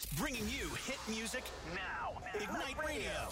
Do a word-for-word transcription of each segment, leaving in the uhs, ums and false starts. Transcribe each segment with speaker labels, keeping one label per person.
Speaker 1: Bringing you hit music now. Ignite Radio.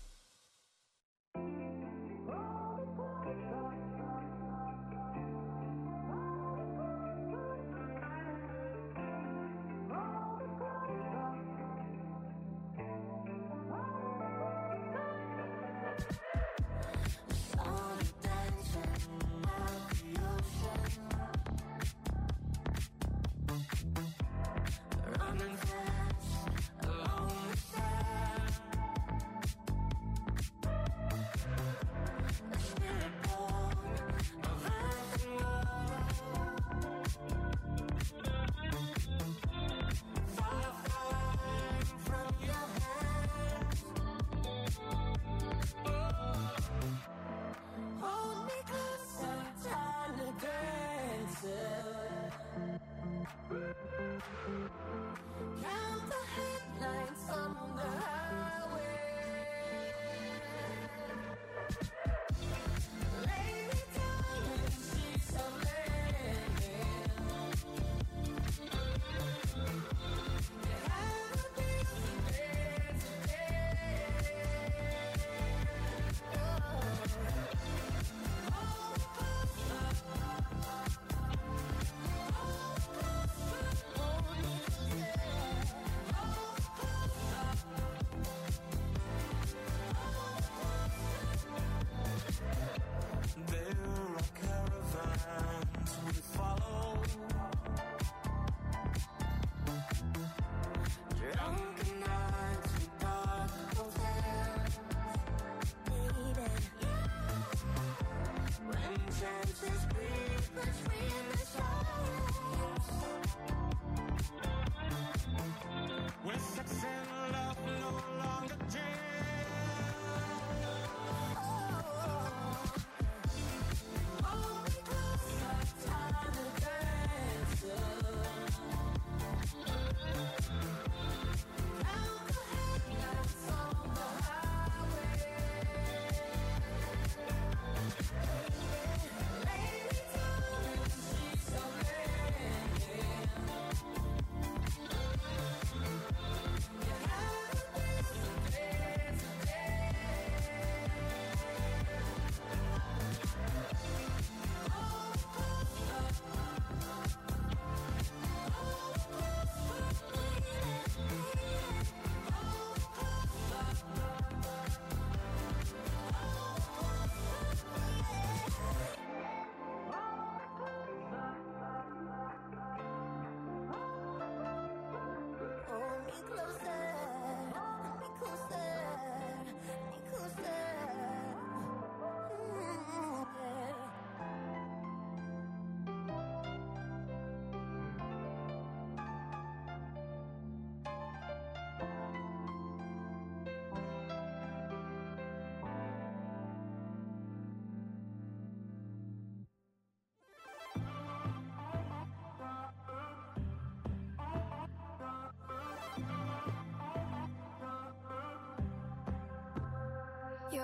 Speaker 2: You're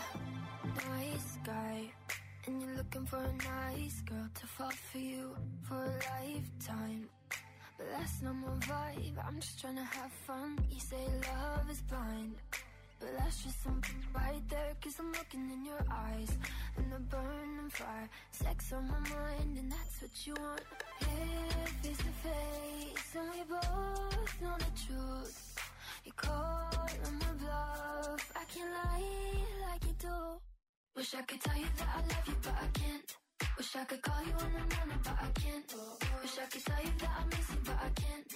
Speaker 2: a nice guy, and you're looking for a nice girl to fall for you for a lifetime. But that's not my vibe, I'm just trying to have fun. You say love is blind, but that's just something right there. Cause I'm looking in your eyes, and the burning fire. Sex on my mind, and that's what you want. Here, face to face, and we both know the truth. You call on my bluff, I can't lie like you do. Wish I could tell you that I love you, but I can't. Wish I could call you in the morning, but I can't. Wish I could tell you that I miss you, but I can't.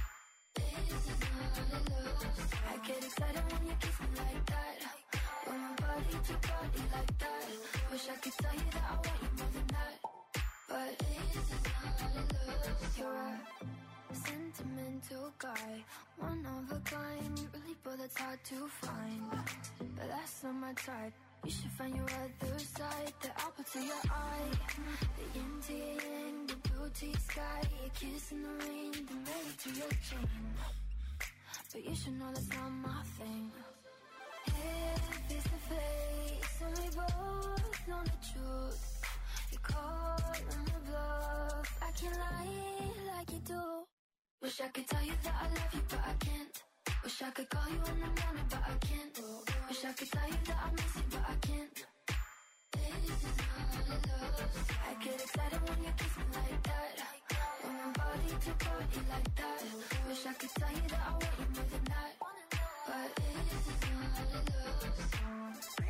Speaker 2: This is not a love. I get excited when you kiss me like that. When my body to body like that. Wish I could tell you that I want you more than that. But this is not a love. You're a sentimental guy, one of a kind, really, but that's hard to find. But that's not my type. You should find your other side, the apple to your eye, the yin to your yang, the blue to your sky, a kiss in the rain, the married to your chain. But you should know that's not my thing. Here, face to face, and we both know the truth. You call on the bluff, I can't lie like you do. Wish I could tell you that I love you, but I can't. Wish I could call you in the morning, but I can't. Wish I could tell you that I miss you, but I can't. This is not love. I get excited when you kiss me like that. When my body to body like that. Wish I could tell you that I want you more than that. But this is not love song.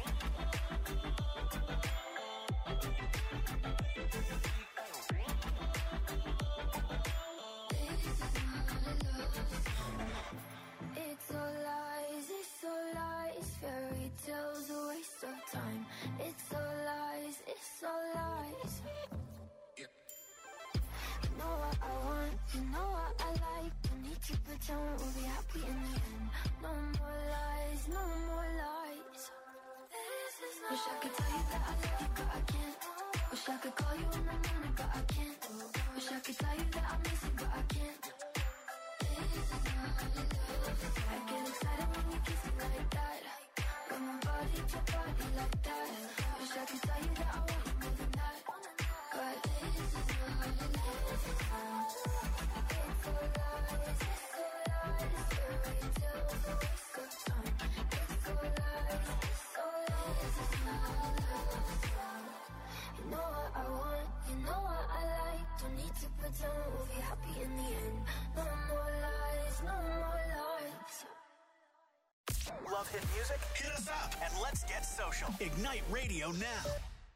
Speaker 2: It's all lies, it's all lies. Fairy tales, a waste of time. It's all lies, it's all lies. You know what I want, you know what I like. Don't need to pretend we'll be happy in the end. No more lies, no more lies. Wish I could tell you that I love you, but I can't. Wish I could call you in the morning, but I can't. Wish I could tell you that I miss you, but I can't. I get excited when you kiss me like that. Got my body to body like that. Wish I could tell you that I want you more than that. But this is not love. It's all lies, it's all lies. Fairy tales, a waste of time. It's all lies, it's all lies. It's not love. You know what I want, you know what I like. Don't need to pretend we'll be happy in the end. No more lies, no more lies.
Speaker 1: Love hit music? Hit us up and let's get social. Ignite Radio now.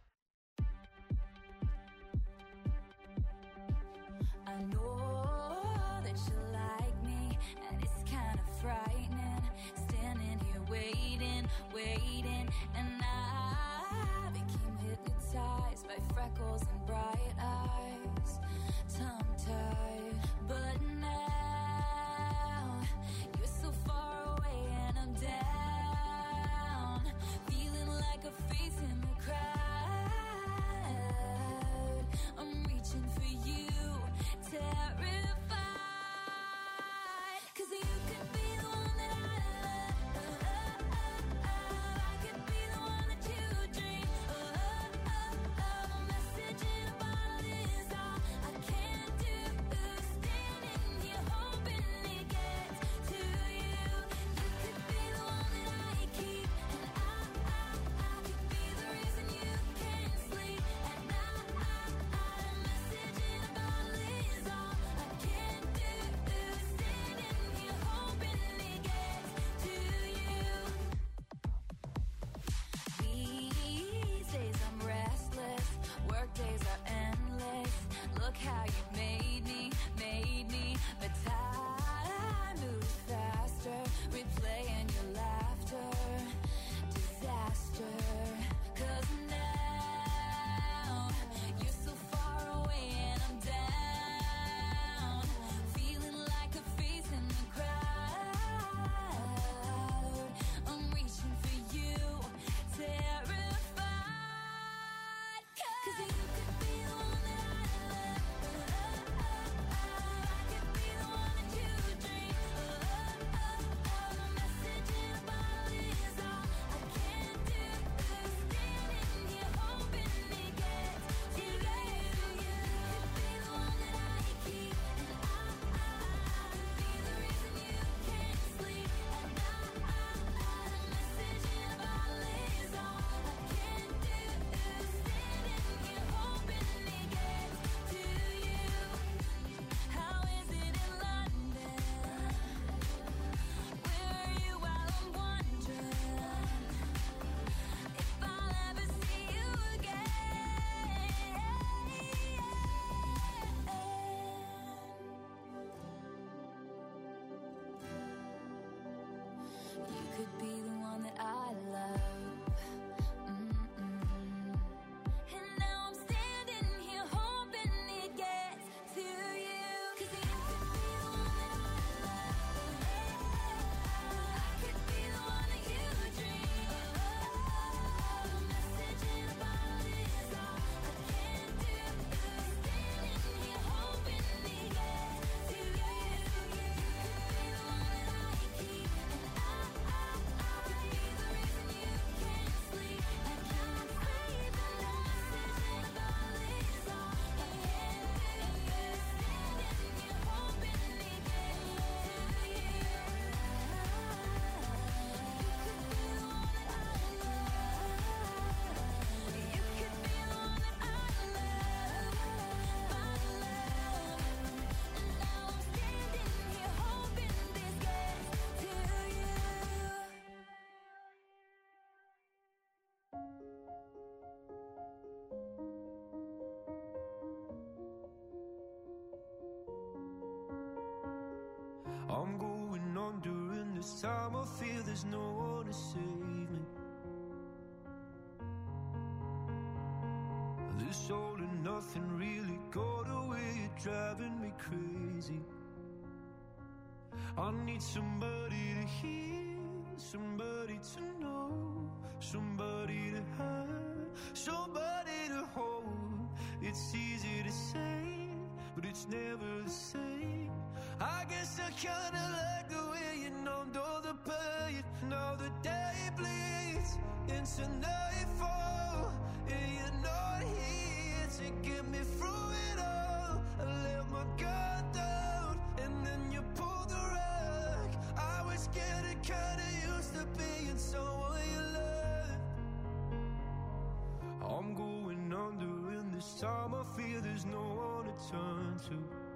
Speaker 3: I know that you like me, and it's kind of frightening. Standing here waiting, waiting, and I became hypnotized by freckles and bright eyes, tongue-tied. But now you're so far away and I'm down, feeling like a face in the crowd. I'm reaching for you, terrified, 'cause you could be the one that I love. I could be the one that you dream. A message in a bottle is all I can do. Standing here hoping it gets to you. You could be the one that I keep, and I, I, I could be
Speaker 4: this time I feel there's no one to save me. This all and nothing really got away, you're driving me crazy. I need somebody to hear, somebody to know, somebody to have, somebody to hold. It's easy to say, but it's never the same. I guess I kinda like the way you numbed all the pain. Now the day bleeds into nightfall, and you're not here to get me through it all. I let my guard down, and then you pulled the rug. I was getting kinda used to being someone you loved. I'm going under, and this time I feel there's no one to turn to.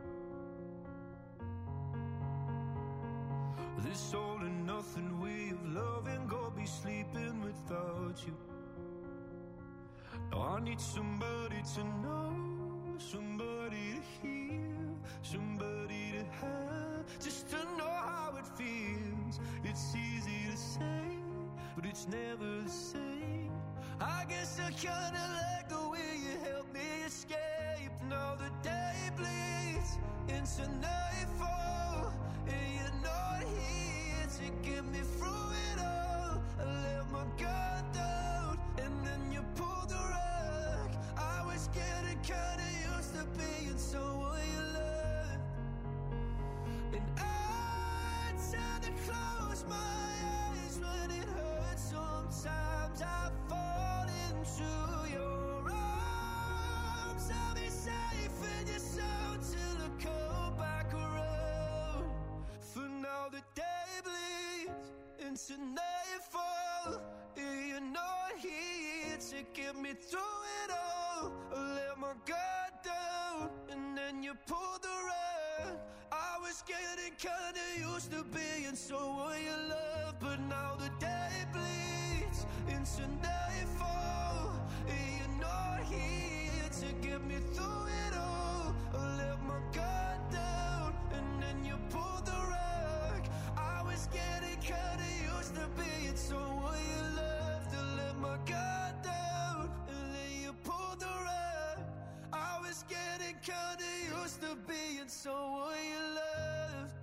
Speaker 4: This all and nothing way of loving, go be sleeping without you. Now I need somebody to know, somebody to hear, somebody to have, just to know how it feels. It's easy to say, but it's never the same. I guess I kinda like the way you help me escape. Now the day bleeds into nightfall, and you're not here to get me through it all. I let my guard down, and then you pulled the rug. I was getting kinda used to being someone you loved. And I tend to close my eyes when it hurts. Sometimes I fall into your arms. I'll be safe in your soul till I come back around. For now the day bleeds into nightfall, and you're not here to get me through it all. I let my guard down, and then you pulled the rug. I was getting kinda used to being someone you love, but now the day bleeds into nightfall, and you're not here to get me through it all. I let my guard down, and then you pulled the rug. I was getting kinda used to being someone you loved. I let my guard down, and then you pulled the rug. I was getting kinda used to being someone you loved.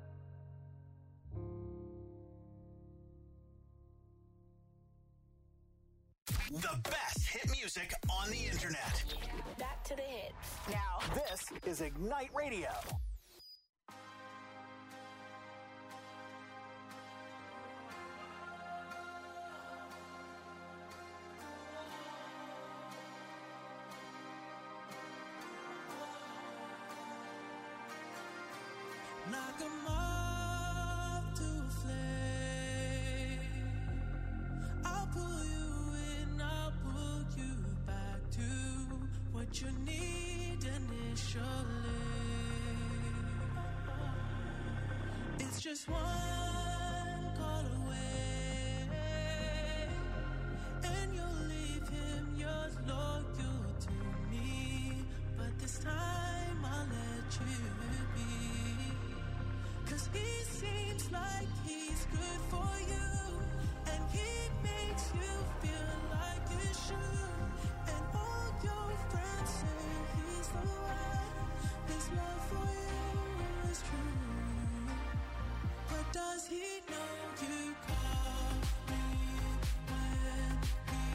Speaker 1: The best hit music on the internet.
Speaker 5: Back to the hits.
Speaker 1: Now, this is Ignite Radio.
Speaker 6: Knock 'em off to a flame. I'll pull you in, I'll pull you back to what you need initially. It's just one call away, and you'll leave him yours loyal to me. But this time I'll let you be. 'Cause he seems like he's good for you, and he makes you feel like you should. And all your friends say he's the one. His love for you is true. But does he know you call me when he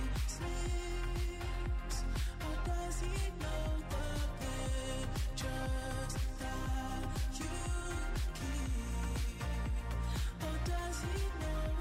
Speaker 6: sleeps? Or does he know the pictures that you keep? Or does he know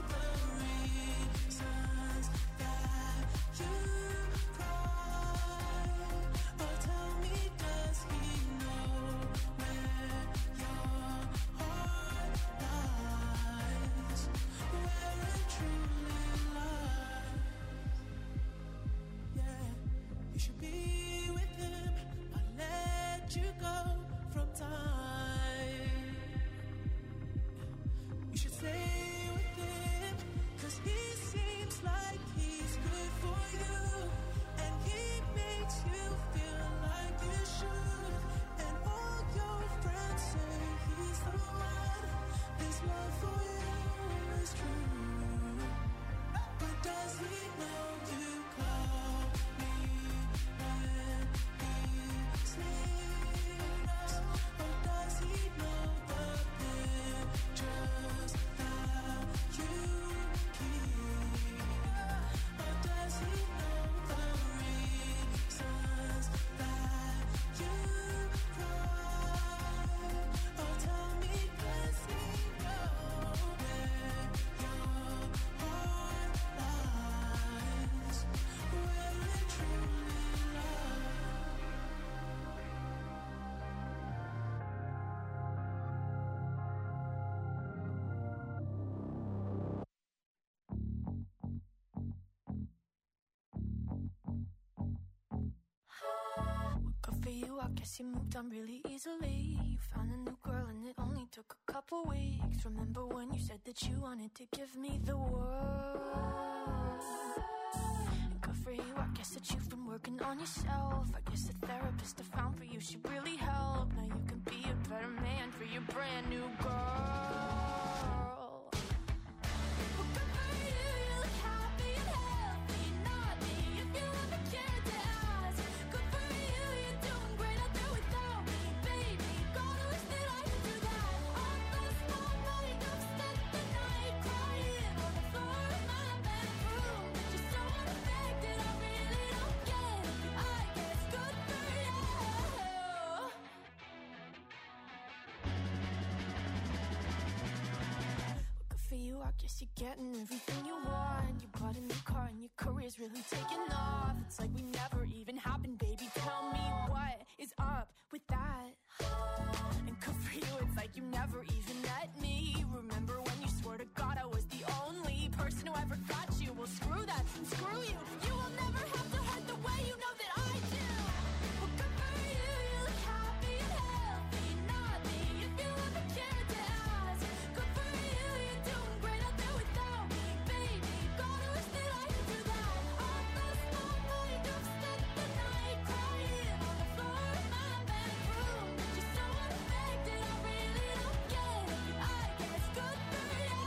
Speaker 2: you, I guess you moved on really easily. You found a new girl and it only took a couple weeks. Remember when you said that you wanted to give me the world? And good for you, I guess that you've been working on yourself. I guess the therapist I found for you should really help. Now you can be a better man for your brand new girl. I guess you're getting everything you want. You bought a new car and your career's really taking off. It's like we never even happened, baby. Tell me what is up with that. And good for you, it's like you never even met me. Remember when you swore to God I was the only person who ever got you? Well, screw that and screw you. You will never have to hurt the way you know that I do. Well, good for you, you look happy and healthy. Not me, if you ever cared to ask. Good for you, you're doing great out there without me, baby. Gotta wish that I could do that. I lost my mind, I've spent the night crying on the floor of my bedroom. You're so unaffected, I really don't get it. I guess good for you.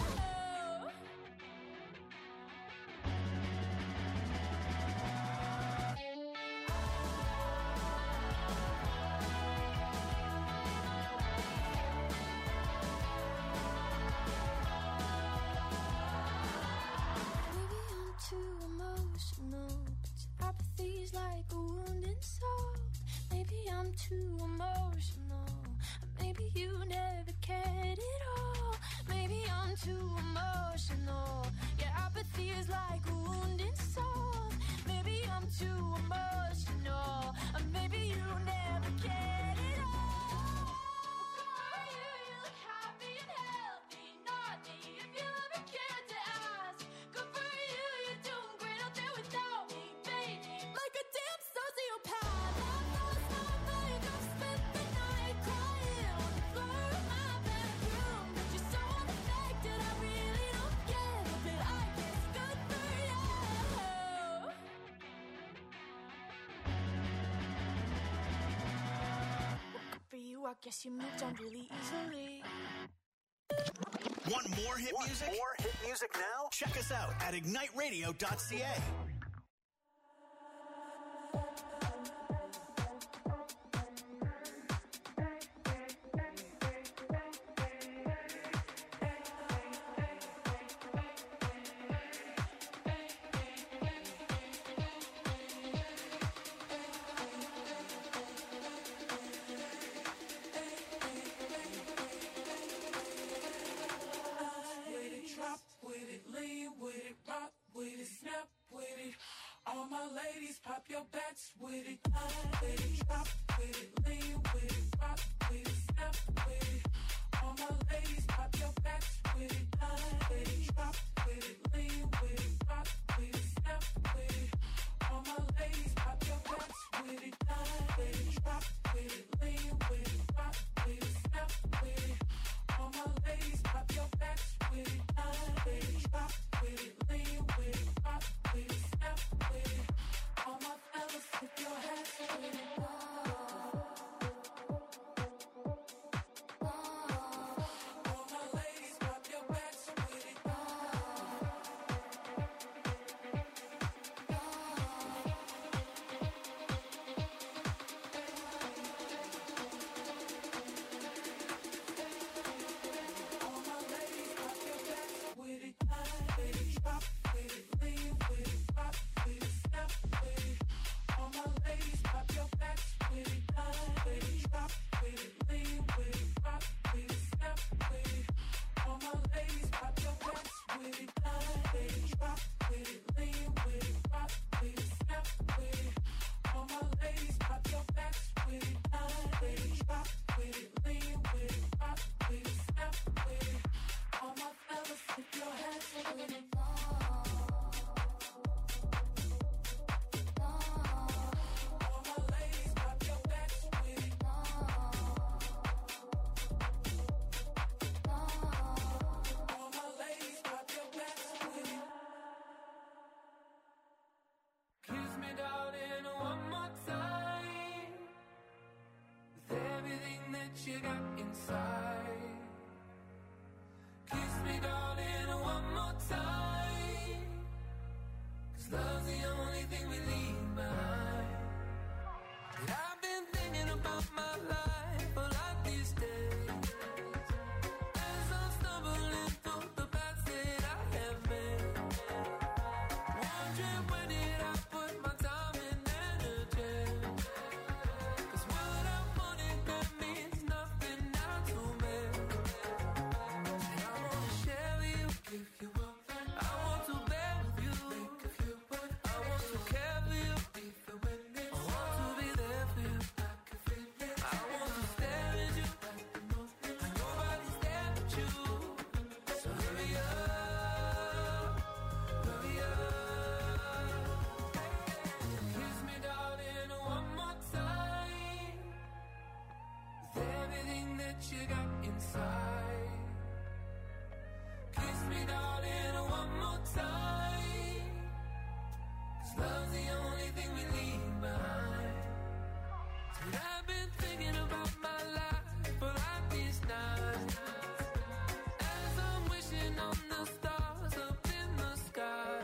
Speaker 2: Maybe I'm too emotional, but your apathy's like a wounded soul. Maybe I'm too emotional, or maybe you never cared at all. Maybe I'm too emotional, your apathy is like a wounded soul. Maybe I'm too emotional, or maybe you never cared at all. Good for you, you look happy and healthy. Not me, if you ever cared to ask. Good for you, you're doing great out there without me, baby. Like a damn sociopath. I've lost my mind, I've spent the night crying on the floor of my bedroom. But you're so unaffected, I really don't get it. But I guess good for you. Good for you, I guess you moved on really easily.
Speaker 1: Want more hit music? More hit music now? Check us out at ignite radio dot c a.
Speaker 6: With it, drop with it, lean with it, rock with it, snap with it. All my ladies, pop your backs with it. With it, drop with it, lean with it, rock with it, snap with it. All my ladies, pop your backs with it. With it, drop with it, lean with it, rock with it, snap with it. All my ladies, pop your backs with it. With it, drop with it, lean with it, rock with it, snap with it. All my ladies, pop your backs with it. With it, drop with it, lean with it, rock with it, snap with it. All my fellas, tip your hats with it. All my ladies, pop your backs with it.
Speaker 7: you got inside. Kiss me, darling, one more time. 'Cause love's the only thing we leave behind. And I've been thinking about my life for like these days, as I'm stumbling through the paths that I have made, wondering where did I put my time and energy. 'Cause what I wanted, that means nothing now to me. And I wanna share with you, give you up. I want to bear with you, make a few words. I want to care for you, even when it's I want to be there for you, like a feeling. I want to stare at you, and nobody's there but you. So hurry up, hurry up. Kiss me, darling, one more time. With everything that you got inside. Kiss me, darling, one more time. 'Cause love's the only thing we leave behind. And I've been thinking about my life for like these nights, as I'm wishing on the stars up in the sky,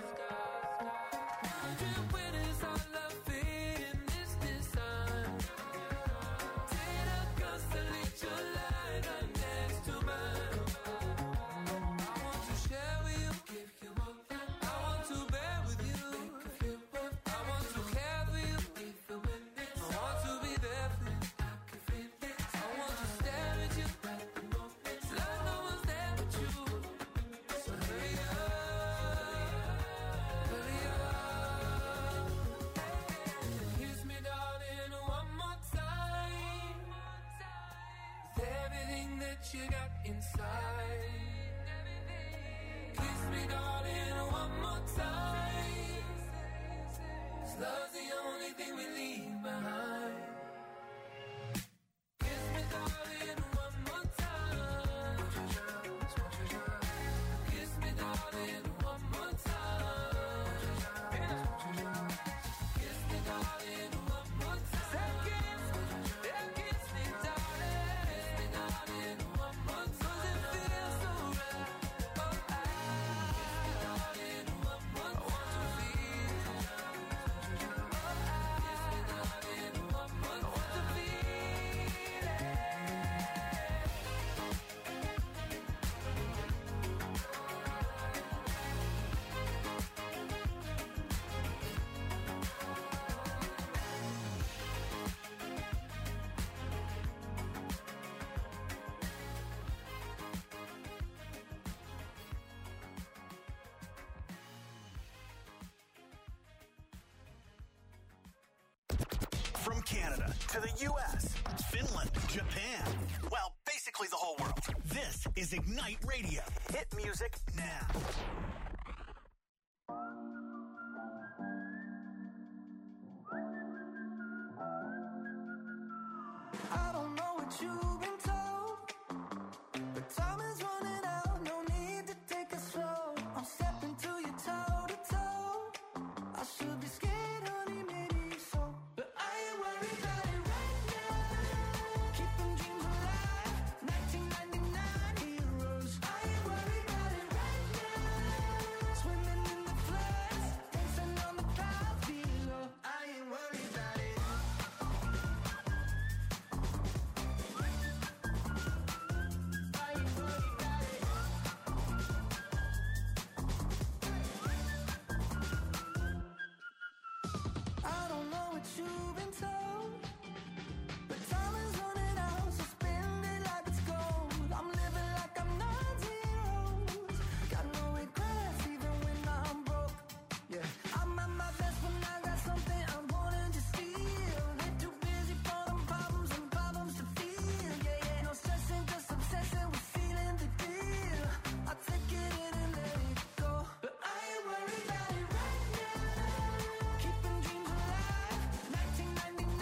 Speaker 7: wondering where does our love fit in this design. Did I constellate your light right next to mine? I want to share with you, give you up. I want to bear with you, make a feel what I want to care for you, even when it's I want to be there for you, like a feeling. I want to stare at you at the moment, like no one's there but you. So hurry up, hurry up. Kiss me, darling, one more time. With everything that you got inside. Kiss me, darling, one more time. 'Cause love's the only thing we leave behind. Kiss me, darling, one more time. Kiss me, darling, one more time. Kiss me, darling, one more time. Kiss, yeah, kiss me, darling. Kiss me, darling, one more time. 'Cause it feels so right. Oh, I kiss me, darling, one more time. I want to feel. Oh, I kiss me, darling, one more time. I want to feel it.
Speaker 1: From Canada to the U S, Finland, Japan, well, basically the whole world. This is Ignite Radio. Hit music now.
Speaker 7: I don't know what you've been told, but time is running out. No need to take it slow. I'm stepping to you toe to toe. I should be scared, honey, maybe so, but I ain't worried about it right now. Keeping dreams alive, nineteen ninety-nine heroes. I ain't worried about it right now. Swimming in the floods, dancing on the clouds below. I ain't worried about it. I don't know what you've been told, but time is running out, so spend it like it's gold. I'm living like I'm not zeros. Got no regrets even when I'm broke. Yeah, I'm at my best when I got something I wanted to steal. They're too busy for them problems and problems to feel. Yeah, yeah, no stressing, just obsessing with feeling the deal. I take it in and let it go, but I ain't worried about it right now. Keeping dreams alive, nineteen ninety-nine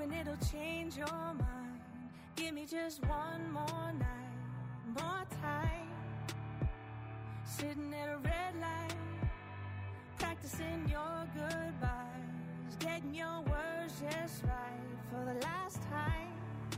Speaker 6: hoping it'll change your mind. Give me just one more night, more time. Sitting at a red light, practicing your goodbyes, getting your words just right for the last time.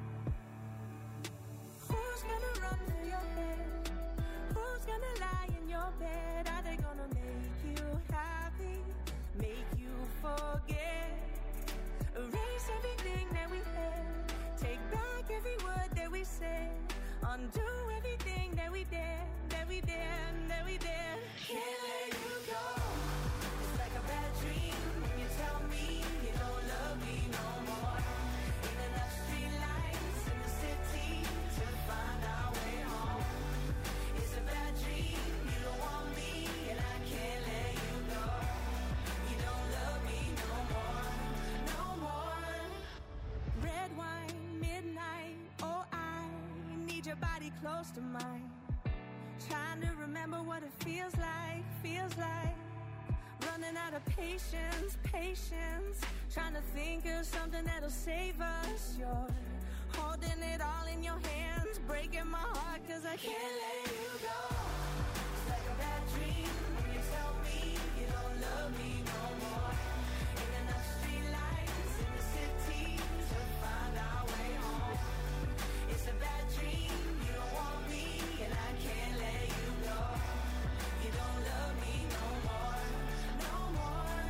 Speaker 6: Who's gonna run through your head? Who's gonna lie in your bed? Are they gonna make you happy, make you forget? Erase everything that we had, take back every word that we said, undo everything that we did, that we did, that we did. Can't let you go. It's like a bad dream when you tell me you don't love me no more. Ain't enough streetlights in the city to find our way home. It's a bad dream, you don't want me, and I can't let you go. You don't love me no more, no more. Red wine, midnight, oh I need your body close to mine. Trying to remember what it feels like, feels like. Running out of patience, patience. Trying to think of something that'll save us. You're holding it all in your hands, breaking my heart cause I can't let you go. It's like a bad dream when you tell me you don't love me no more. Ain't enough streetlights in the city to find our way home. It's a bad dream, you don't want me, and I can't let you go. You don't love me no more, no more.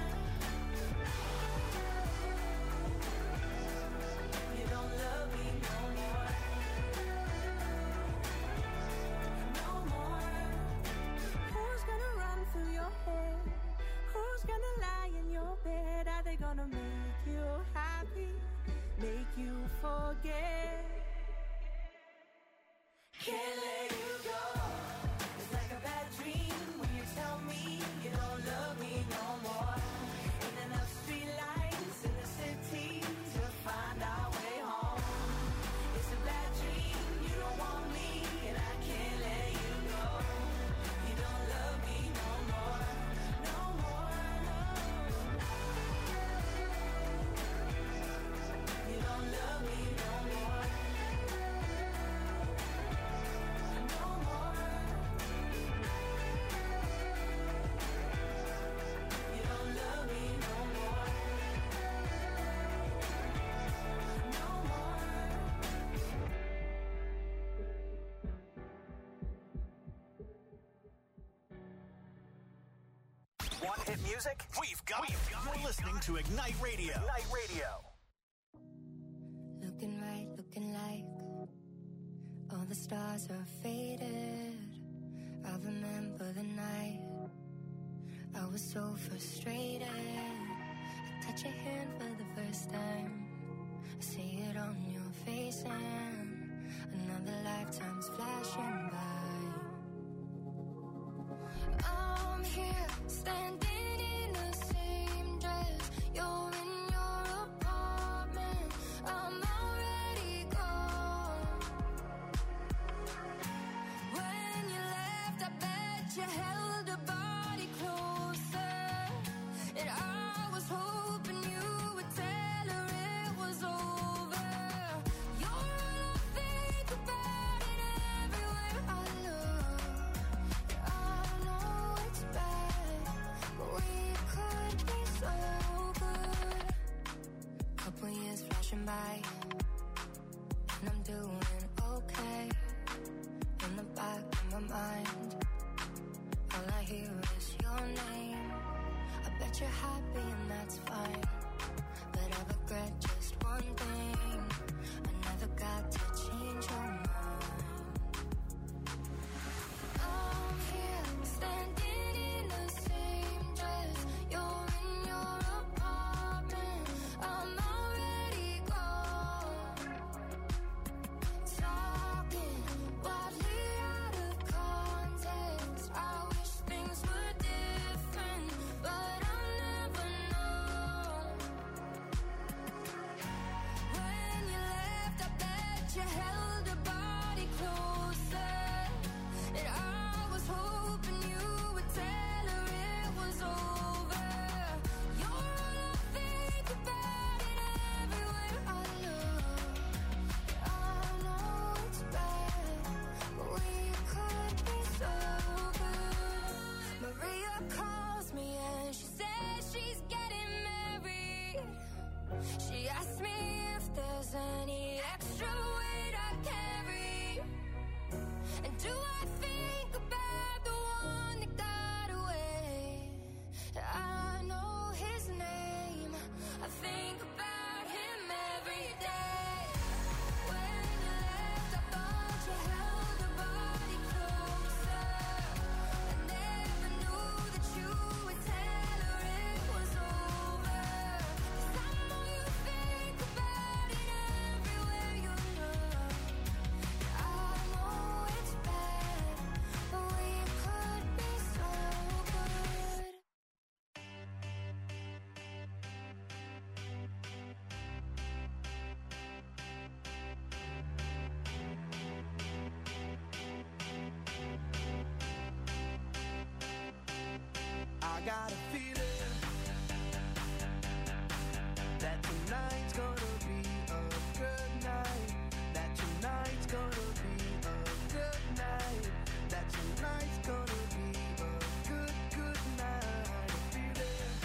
Speaker 6: You don't love me no more, no more. Who's gonna run through your head? Who's gonna lie in your bed? Are they gonna make you happy, make you forget? Can't let you go. It's like a bad dream when you tell me you don't love me no more. Ain't enough streetlights in the city to find our way home. It's a bad dream, you don't want me, and I can't let you go. You don't love me no more, no more, no. You don't love me no more.
Speaker 1: Want hit music? We've got it. You're listening to Ignite Radio. Ignite Radio.
Speaker 2: Looking right, looking like all the stars are faded. I remember the night I was so frustrated. I touch your hand for the first time. I see it on your face and another lifetime's flashing by. I'm here, standing in the same dress. You're in your apartment. I'm already gone. When you left, I bet you held a body closer. And I was hoping you would tell her it was over. You're all I think about it everywhere I look. I know it's bad, but we could be so good. Couple years flashing by, and I'm doing okay. In the back of my mind, all calls me and she says she's getting married. She asked me if there's any extra weight I carry. And do I think about the one that got away? I know his name. I think about him every day. When you left, I thought you held the body closer. I never knew that you would tell her it was over. 'Cause I know you think about it everywhere you look. I know it's bad, but we could be so good.
Speaker 4: I got a feeling that tonight's gonna be a good night. That tonight's gonna be a good night. That tonight's gonna be a good, good night. A feeling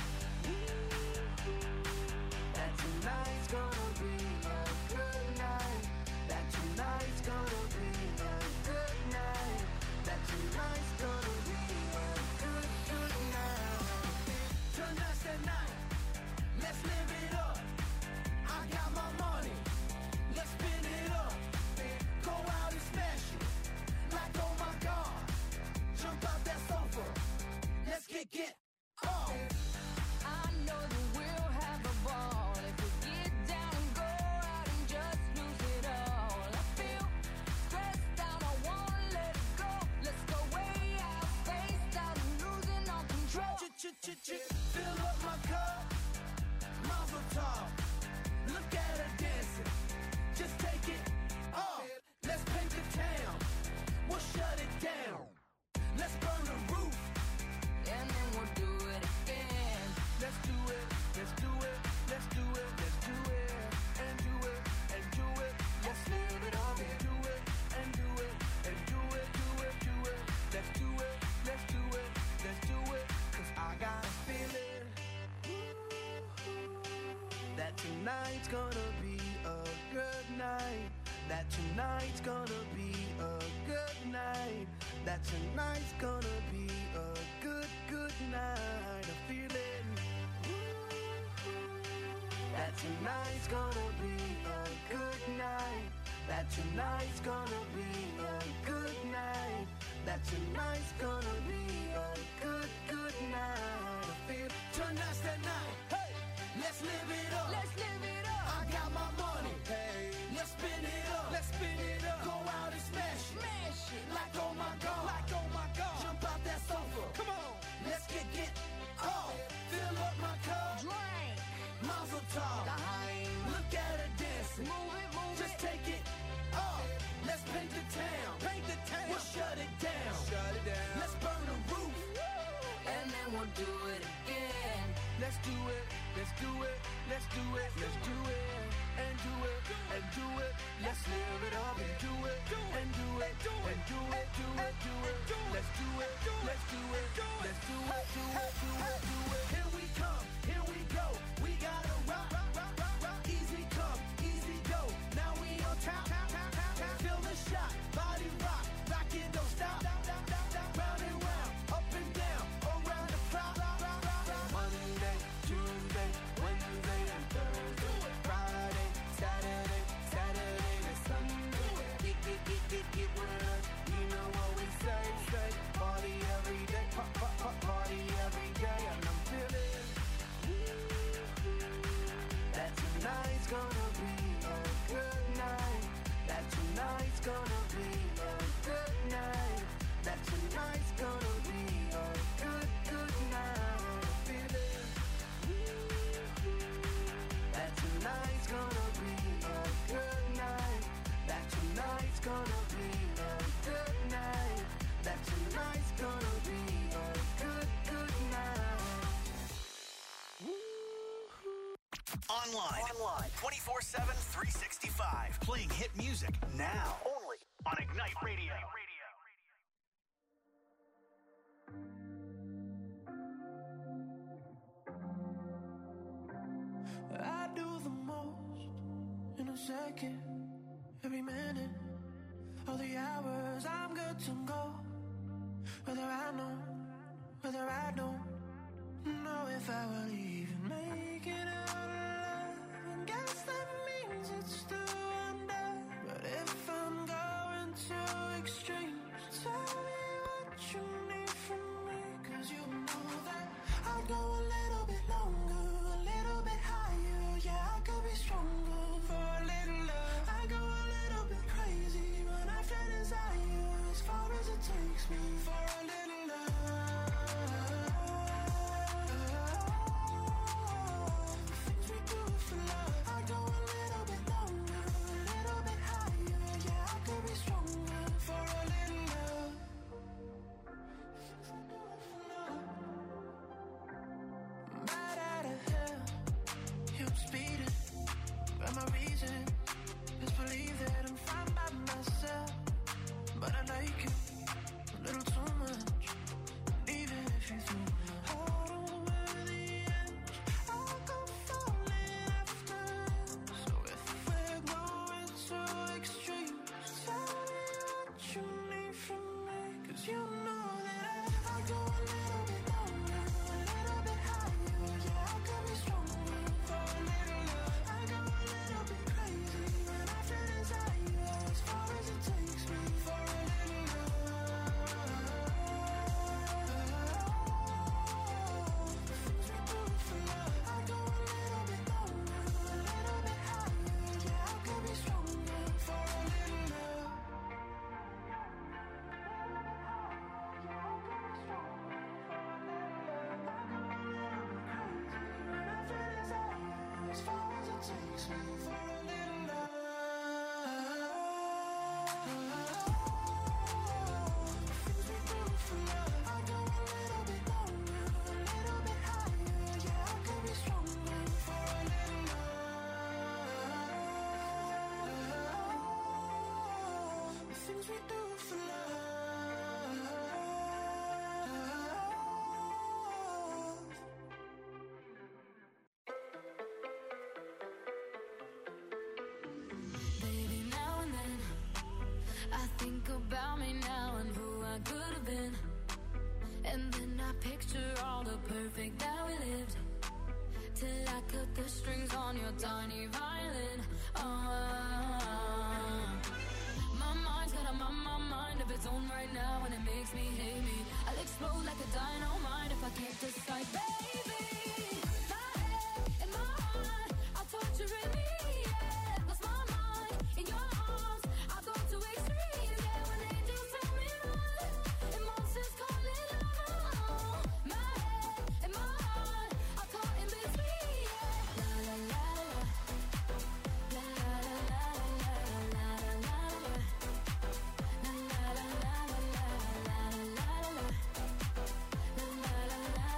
Speaker 4: that tonight's gonna be a good night. That tonight's gonna be a good night. That tonight's gonna be a good, good night. Tonight's the night. Let's live it up. I got my money. Let's spin it up. Go out and smash it. Like, oh my God. Jump out that sofa. Let's get get off.
Speaker 2: I know that we'll have a ball if we get down and go out and just lose it all. I feel stressed out, I wanna let it go. Let's go way out, spaced out and losing all control.
Speaker 4: Ch-ch-ch-ch. Fill up my cup. Mazel tov. Look at her dancing. Just take it off. Let's paint the town. We'll shut it down. Let's burn the roof.
Speaker 2: And then we'll do it again.
Speaker 4: Let's do it. Let's do it. Let's do it. Let's do it. And do it. And do it. Let's live it up. And do it. And do it. And do it. Do it. Do it. Let's do it. Let's do it. Let's do it. 'Cause I got a feeling that tonight's gonna be a good night. That tonight's gonna be a good night. That tonight's gonna be a good, good night. A feeling that tonight's gonna be a good night. That tonight's gonna be a good night. That tonight's gonna be a good, good night. I feel tonight's the night. Hey, let's live it up.
Speaker 2: Let's live it up.
Speaker 4: I got my money. Hey, let's spin it up. Let's spin it up. Go out and smash it.
Speaker 2: Smash it.
Speaker 4: Like oh my God. Like oh my God. Jump out that sofa. Come on. Let's get get off. Fill up my cup.
Speaker 2: Drink.
Speaker 4: Mazel tov.
Speaker 2: Daheim.
Speaker 4: Look at her dancing.
Speaker 2: Move it, move
Speaker 4: Just
Speaker 2: it.
Speaker 4: take it off. Let's paint the town. Paint the town. We'll shut it down. Shut it down. Let's burn the roof.
Speaker 2: And then we'll do it again.
Speaker 4: Let's do it. Let's do it. Let's do it. Let's do it. And do it. And do it. Let's live it up and do it. And do it. And do it. Do it. Do it. Let's do it. Let's do it. Let's do it. Do it. Do it. Do it. Here we come. Here we go. We gotta rock. rock, rock, rock, rock. Easy come. Easy go. Now we on top. Feel the shot. Body rock. Rock it. Don't stop. Round and round. Up and down. Around the clock. Monday, Tuesday, Wednesday, and Thursday. Friday, Saturday, Saturday to Sunday. Get, get, get, get, get with us. You know what we say, say. Party every day. Pop, pop, pop, party every day. And I'm feeling that tonight's gonna be a good night. That tonight's gonna be a good night. That tonight's gonna be a good, good night. Feeling that tonight's gonna be a good night. That tonight's gonna be a good night. That tonight's gonna be a good, good night.
Speaker 1: Online. Online. twenty-four seven, three sixty-five. Playing hit music now. Only on Ignite Radio.
Speaker 6: second, every minute, all the hours, I'm good to go. Whether I know, whether I don't know if I will even make it out alive. And guess that means it's still under. But if I'm going to extremes, tell me what you need from me. Cause you know that I'll go a little bit longer, a little bit higher. Yeah, I could be stronger for a little love. I go a little bit crazy when I feel desire, as far as it takes me for a little love. Things we do for love. I go a little bit longer, a little bit higher. Yeah, I could be stronger for a little love. Things we do for love. Right out of hell, I'm speeding, but my reason is believe that I'm fine by myself. But I like you a little too much, even if you threw my heart over the edge, I'll go falling after. So if we're going to extremes, tell me what you need from me. Cause you know that I, I go a little bit longer, a little bit higher. Yeah, I could be stronger for a little love. I go a little bit crazy when I feel desire, as far as it takes me for a little love. Things we do for love. I go a little bit longer, a little bit higher. Yeah, I could be stronger for a little love. As far as it takes me for a little love. Things we do for love. I go a little bit longer, a little bit higher. Yeah, I could be stronger for a little love. The things we do for love.
Speaker 3: Baby, now and then I think about me now and who I could have been. And then I picture all the perfect that we lived, till I cut the strings on your tiny violin. Oh, my mind's got a my, my mind of its own right now, and it makes me hate me. I'll explode like a dynamite if I can't decide, baby. My head and my heart are torturing me. Yeah, lost my mind in your arms. I go to extremes. Yeah, when angels tell me run, and monsters call it love. My head and my heart are caught in between. Yeah, la la la la, la la la la la la la la, la la la la la la la la la, la la la la la.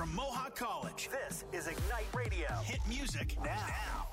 Speaker 1: from Mohawk College. This is Ignite Radio. Hit music now.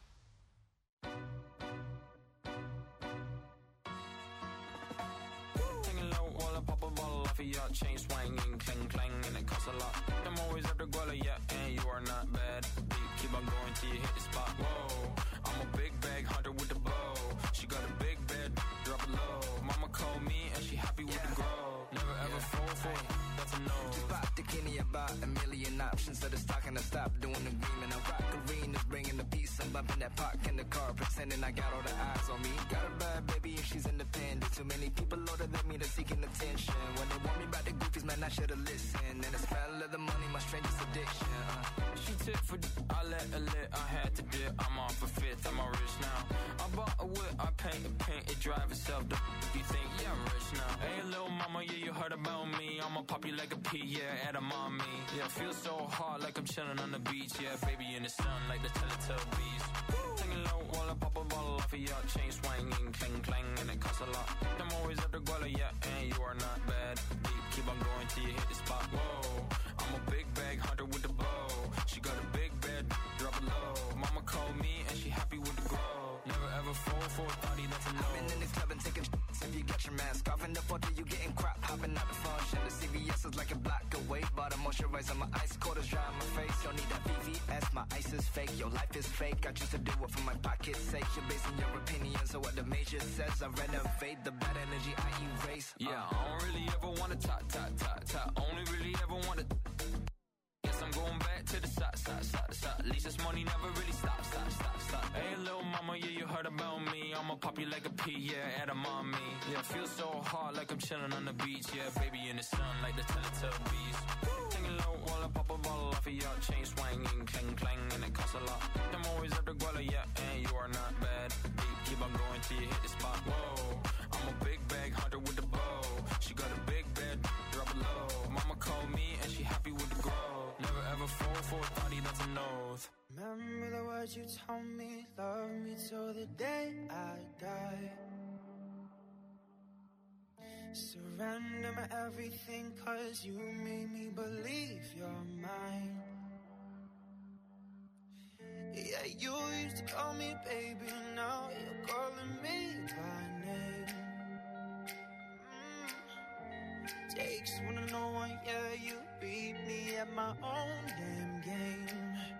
Speaker 8: Hanging low while I pop a bottle off of your chain swinging, clang clang, and it costs a lot. I'm always at the guala, yeah, and you are not bad. Deep, keep on going till you hit the spot. Whoa, I'm a big bag hunter with the bow. She got a big bed, drop it low. Mama called me and she happy with yeah. the grow. Never ever yeah. fall for it, that's a no.
Speaker 9: Just pop the Kenny about a million options. So the stock and I stop doing the green. And I rock arenas, bringing the peace. I'm bumping that park in the car, pretending I got all the eyes on me. Got a bad baby and she's independent. Too many people older than me, they're seeking attention. When they want me about the goofies, man, I should've listened. And the smell of the money, my strangest addiction. Uh.
Speaker 8: She tip for d- I let her lit, I had to dip. I'm off a fifth, I'm all rich now. I bought a whip, I paint it, paint it, drive itself. The f- you think, yeah, I'm rich now. Hey, little mama, yeah, you heard about me. I'ma pop you like a pea, yeah, at a mommy. Yeah, feel so hot like I'm chilling on the beach. Yeah, baby in the sun like the Teletubbies. Singing low while I pop a bottle off of your chain swinging, clang clang, and it costs a lot. I'm always at the guala, yeah, and you are not bad. Deep, keep on going till you hit the spot. Whoa, I'm a big bag hunter with the bow. She got a big bed, drop it low. Mama called me and she happy with the grow. Never ever fall for a thotty, that's a no.
Speaker 9: I've been in this club and taking sh**s. If you got your mask off in the photo, you getting crap, hopping out the function. The C V S is like a block away. Bought a moisturizer, my ice quarters dry on my face. Don't need that V V S, my ice is fake. Your life is fake, I choose to do it for my pocket's sake. You're basing your opinions on what the major says. I renovate the bad energy, I erase.
Speaker 8: uh. Yeah, I don't really ever wanna talk, talk, talk, talk. Only really ever wanna guess I'm going back to the side, side, side, side. At least this money never really stops, stop, stop, stop. Hey, little mama, yeah, you heard about me. I'ma pop you like a pea, yeah, at a mommy. Yeah, feel so hot like I'm chilling on the beach. Yeah, baby in the sun like the Teletubbies. Singing low while I pop a bottle off of your chain swinging, clang clang, and it costs a lot. I'm always at the guala, yeah, and you are not bad. Deep, keep on going till you hit the spot. Whoa, I'm a big bag hunter with the bow. She got a big bed, drop it low. Mama called me and she happy with the grow. Never ever fall for a thotty, that's a nose.
Speaker 6: Remember the words you told me, love me till the day I die. Surrender my everything, cause you made me believe you're mine. Yeah, you used to call me baby, now you're calling me by name. mm. Takes one to know one, yeah, you beat me at my own damn game.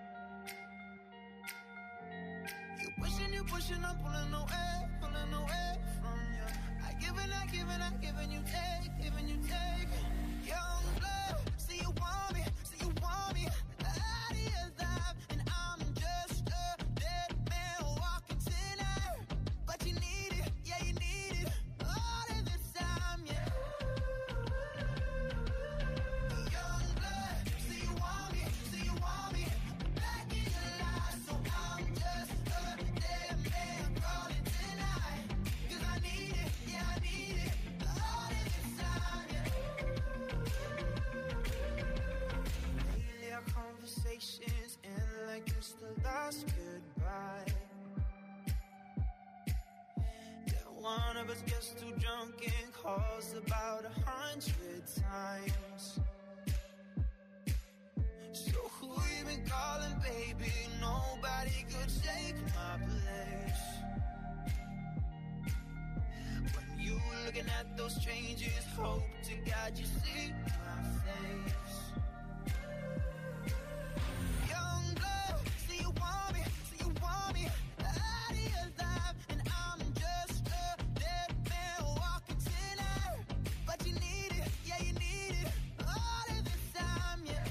Speaker 6: You pushing, you pushing, I'm pulling away, pulling away from you. I give and I give and I give and you take, giving you take. Young blood, see you want me, see you want me. The idea's live and I'm just a dead man walking tonight. But you need it, yeah you need it, all of this time, yeah. Young blood, see you want me, see you want me. Back in your life, so I'm just a dead man calling tonight. Cause I need it, yeah I need it, all of this time, yeah. Lately our conversations end like it's the last goodbye. Yeah, one of us gets too drunk and calls about a hundred times. So who you been calling, baby? Nobody could take my place. When you looking at those strangers, hope to God you see my face. Young blood, see you want me, see you want me. The idea's live and I'm just a dead man walking tonight. But you need it, yeah you need it, all of this time, yeah.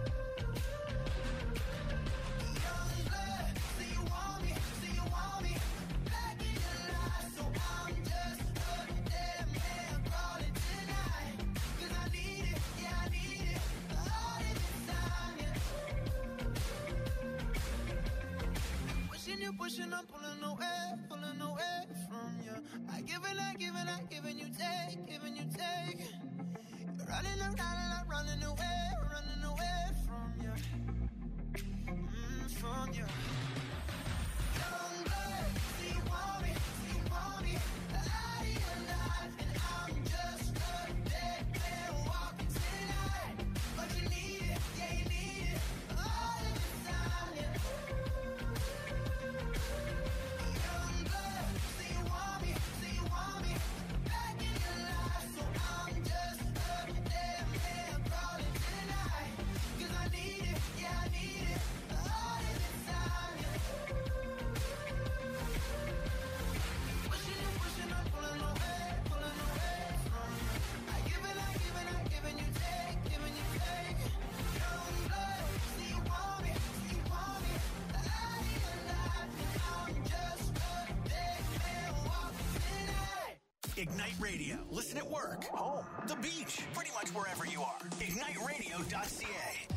Speaker 6: Young blood, see you want me, see you want me. Back in your life, so I'm just a dead man calling tonight. Cause I need it, yeah I need it, all of this time, yeah. Pushing you, pushing, I'm pulling away, pulling away from you. I give and I give and I give and you take, giving you take. You're running around and I'm running away, running away from you, mm, from you. Young blood, see you want me, see you want me. The idea alive and I'm just a dead man walking tonight. But you need it, yeah you need it.
Speaker 1: Ignite Radio. Listen at work, home, the beach, pretty much wherever you are. ignite radio dot c a.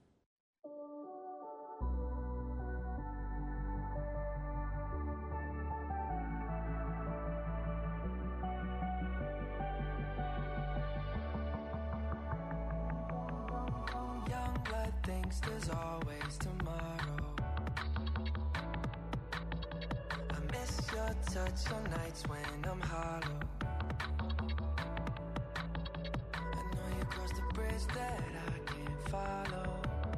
Speaker 6: Thinks there's always tomorrow. I miss your touch on nights when I'm hollow. I know you crossed the bridge that I can't follow.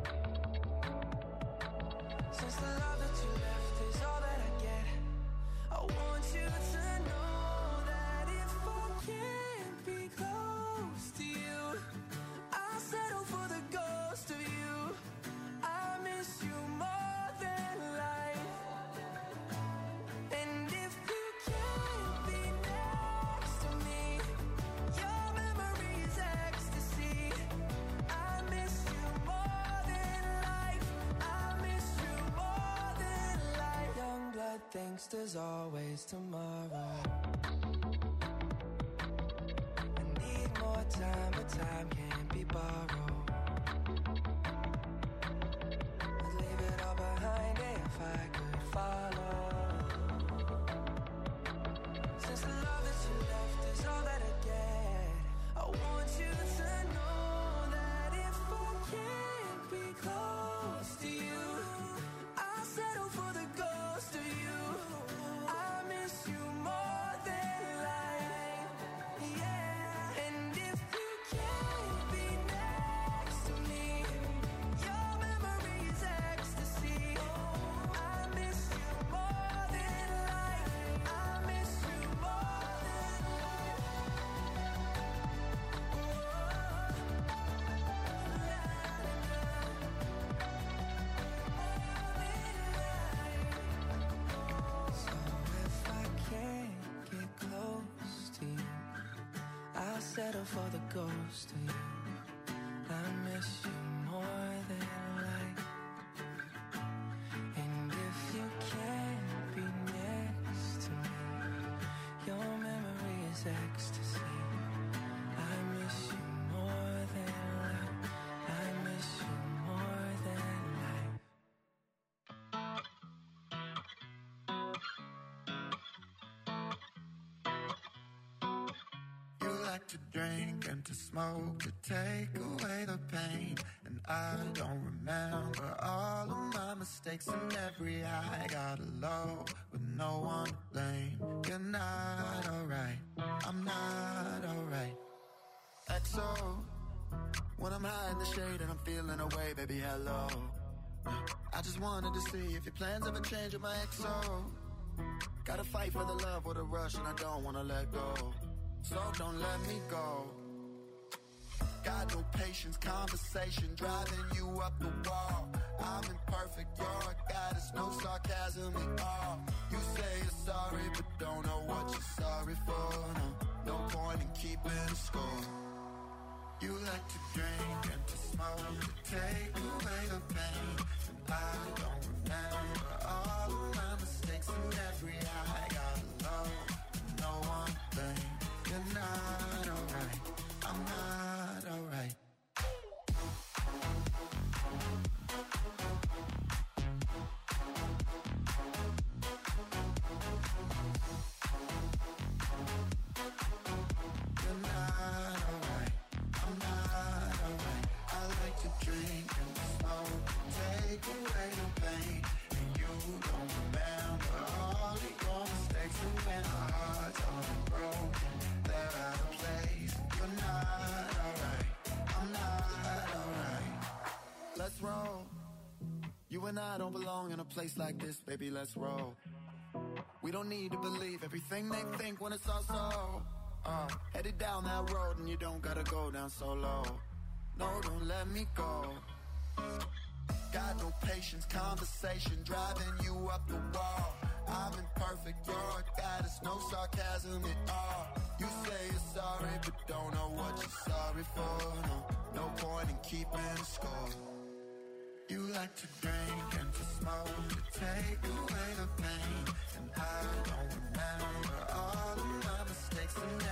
Speaker 6: Since the love that you left is all that I get, I want you to know that if I can't be close to you, I'll settle for the ghost of you. I miss you more than life. And if you can't be next to me, your memory is ecstasy. I miss you more than life. I miss you more than life. Young blood thinks there's always tomorrow. I need more time, but time can't be borrowed. If I could follow, since the love that you left is all that I get, I want you to know that if I can't be close to you, I'll settle for the ghost of you. I miss you more than life, yeah. And if you can't be next to me, your memory is ecstasy. Settle for the ghost of you. I miss you more than life. And if you can't be next to me, your memory is ecstasy. I miss you more than life. I miss you more than life.
Speaker 10: To drink and to smoke to take away the pain, and I don't remember all of my mistakes, and every high got a low with no one to blame. You're not alright, I'm not alright. X O, when I'm high in the shade and I'm feeling away, baby, hello. I just wanted to see if your plans ever change with my X O. Gotta fight for the love with a rush, and I don't wanna let go. So don't let me go. Got no patience, conversation driving you up the wall. I'm imperfect, you're a goddess, no sarcasm at all. You say you're sorry, but don't know what you're sorry for. No, no point in keeping score. You like to drink and to smoke to take away the pain, and I don't remember all of my mistakes, and every high got low, no one to blame. You're not alright, I'm not alright. You're not alright, I'm not alright. I like to drink and smoke, take away the pain, and you don't remember all of your mistakes, and when our hearts are broken, they're out of place. You're not alright, I'm not alright. Let's roll. You and I don't belong in a place like this, baby, let's roll. We don't need to believe everything they think when it's all so. Uh, headed down that road and you don't gotta go down so low. No, don't let me go. Got no patience, conversation driving you up the wall. I'm imperfect, you're a goddess, no sarcasm at all. You say you're sorry, but don't know what you're sorry for. No, no point in keeping score. You like to drink and to smoke to take away the pain, and I don't remember all of my mistakes, and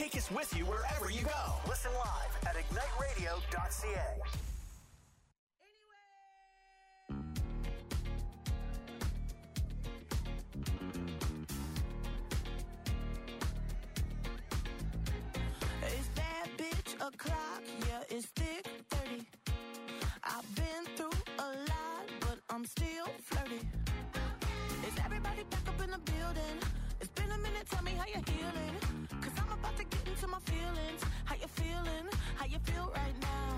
Speaker 1: take us with you wherever you go. Listen live at ignite radio dot c a.
Speaker 6: It's that bitch o'clock, yeah, it's thick thirty. I've been through a lot, but I'm still flirty. Is everybody back up in the building? It's been a minute, tell me how you're healing. Cause I'm about to get into my feelings. How you feeling? How you feel right now?